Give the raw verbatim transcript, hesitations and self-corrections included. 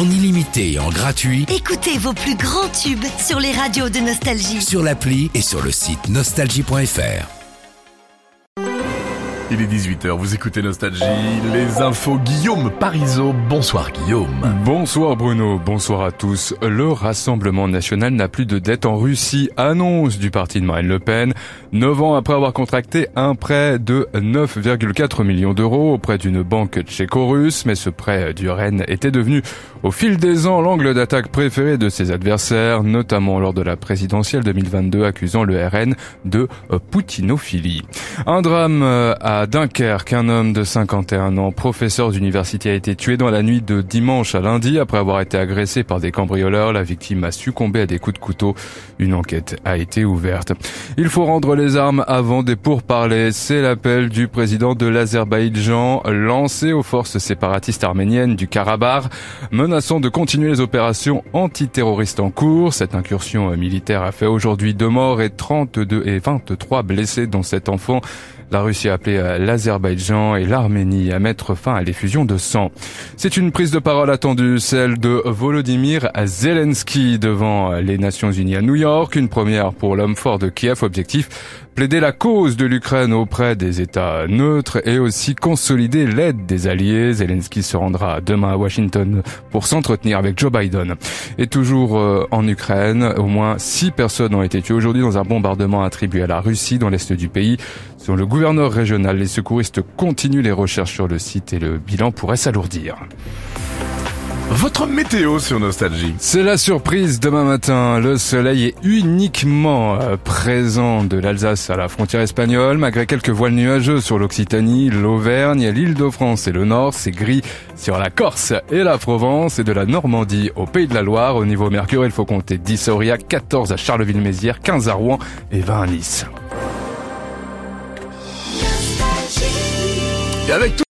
en illimité et en gratuit Écoutez vos plus grands tubes sur les radios de Nostalgie. sur l'appli et sur le site nostalgie point f r. Il est dix-huit heures, vous écoutez Nostalgie, les infos Guillaume Parisot. Bonsoir Guillaume. Bonsoir Bruno, bonsoir à tous. Le Rassemblement National n'a plus de dette en Russie, annonce du parti de Marine Le Pen. Neuf ans après avoir contracté un prêt de neuf virgule quatre millions d'euros auprès d'une banque tchéco-russe, mais ce prêt du R N était devenu au fil des ans l'angle d'attaque préféré de ses adversaires, notamment lors de la présidentielle deux mille vingt-deux, accusant le R N de poutinophilie. Un drame à Dunkerque, un homme de cinquante et un ans, professeur d'université, a été tué dans la nuit de dimanche à lundi après avoir été agressé par des cambrioleurs. La victime a succombé à des coups de couteau. Une enquête a été ouverte. Il faut rendre les armes avant des pourparlers. C'est l'appel du président de l'Azerbaïdjan lancé aux forces séparatistes arméniennes du Karabakh, menaçant de continuer les opérations antiterroristes en cours. Cette incursion militaire a fait aujourd'hui deux morts et trente-deux et vingt-trois blessés, dont sept enfants. La Russie a appelé l'Azerbaïdjan et l'Arménie à mettre fin à l'effusion de sang. C'est une prise de parole attendue, celle de Volodymyr Zelensky devant les Nations Unies à New York. Une première pour l'homme fort de Kiev. Objectif: plaider la cause de l'Ukraine auprès des États neutres et aussi consolider l'aide des alliés. Zelensky se rendra demain à Washington pour s'entretenir avec Joe Biden. Et toujours euh, en Ukraine, au moins six personnes ont été tuées aujourd'hui dans un bombardement attribué à la Russie dans l'est du pays. Selon le gouverneur régional, les secouristes continuent les recherches sur le site et le bilan pourrait s'alourdir. Votre météo sur Nostalgie. C'est la surprise demain matin. Le soleil est uniquement présent de l'Alsace à la frontière espagnole, malgré quelques voiles nuageux sur l'Occitanie, l'Auvergne, l'Île-de-France et le Nord. C'est gris sur la Corse et la Provence, et de la Normandie au Pays de la Loire. Au niveau mercure, il faut compter dix à Aurillac, quatorze à Charleville-Mézières, quinze à Rouen et vingt à Nice. Et avec tout